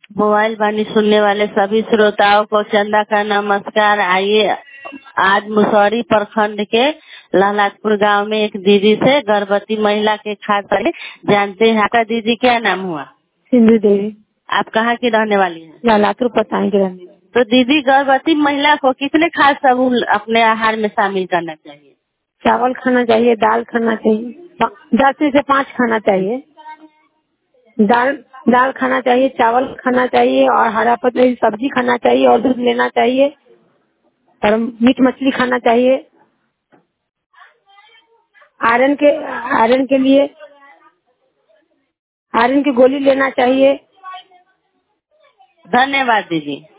Mobile वाणी सुनने वाले सभी श्रोताओं को चंदा का नमस्कार। आइए आज मुसौरी प्रखंड के लहलादपुर गांव में एक दीदी से गर्भवती महिला के खाते जानते हैं। आपका दीदी क्या नाम हुआ? सिंधु देवी। आप कहाँ की रहने वाली हैं? लहलादपुर पताई के रहने वाली। तो दीदी गर्भवती महिला को कितने खाद्य समूह अपने आहार में शामिल करना चाहिए? चावल खाना चाहिए, दाल खाना चाहिए, 10 से 5 खाना चाहिए। दाल खाना चाहिए, चावल खाना चाहिए और हरा पत्ती सब्जी खाना चाहिए और दूध लेना चाहिए और मीट मछली खाना चाहिए। आयरन के लिए आयरन की गोली लेना चाहिए। धन्यवाद दीदी।